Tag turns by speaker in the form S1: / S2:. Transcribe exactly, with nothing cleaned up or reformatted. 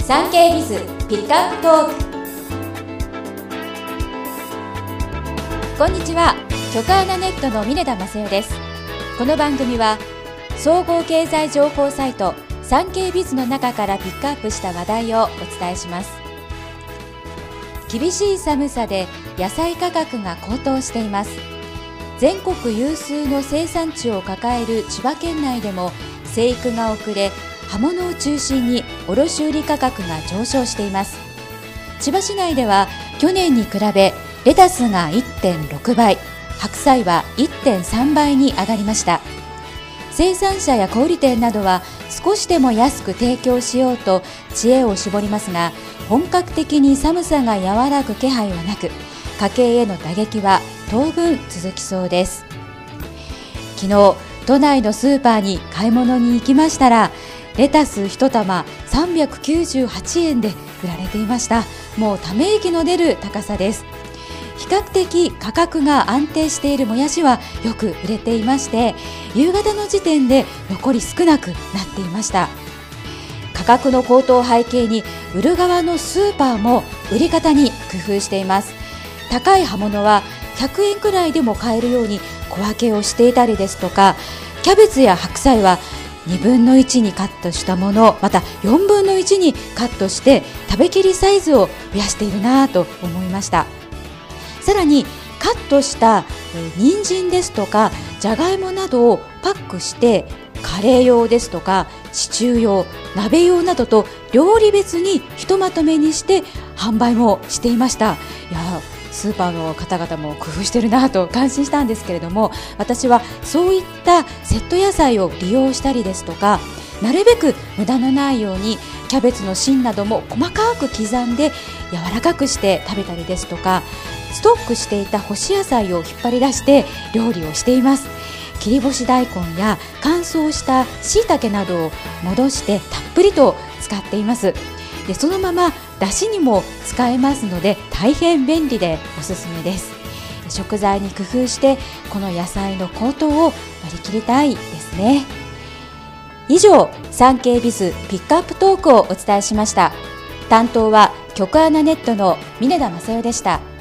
S1: 産経ビズピックアップトーク。こんにちは、局アナネットの峰田正代です。この番組は総合経済情報サイト産経ビズの中からピックアップした話題をお伝えします。厳しい寒さで野菜価格が高騰しています。全国有数の生産地を抱える千葉県内でも生育が遅れ、葉物を中心に卸売価格が上昇しています。千葉市内では去年に比べレタスが いってんろくばい、白菜は いってんさんばいに上がりました。生産者や小売店などは少しでも安く提供しようと知恵を絞りますが、本格的に寒さが和らぐ気配はなく、家計への打撃は当分続きそうです。昨日都内のスーパーに買い物に行きましたら、レタス一玉さんびゃくきゅうじゅうはちえんで売られていました。もうため息の出る高さです。比較的価格が安定しているもやしはよく売れていまして、夕方の時点で残り少なくなっていました。価格の高騰を背景に、売る側のスーパーも売り方に工夫しています。高い葉物はひゃくえんくらいでも買えるように小分けをしていたりですとか、キャベツや白菜はにぶんのいちにカットしたもの、またよんぶんのいちにカットして食べきりサイズを増やしているなと思いました。さらにカットした人参ですとかじゃがいもなどをパックしてカレー用ですとかシチュー用、鍋用などと料理別にひとまとめにして販売もしていました。いやスーパーの方々も工夫してるなと感心したんですけれども、私はそういったセット野菜を利用したりですとか、なるべく無駄のないようにキャベツの芯なども細かく刻んで柔らかくして食べたりですとか、ストックしていた干し野菜を引っ張り出して料理をしています。切り干し大根や乾燥した椎茸などを戻してたっぷりと使っています。でそのままだしにも使えますので大変便利でおすすめです。食材に工夫してこの野菜の高騰を乗り切りたいですね。以上、産経ビズピックアップトークをお伝えしました。担当は局アナネットの峰田正代でした。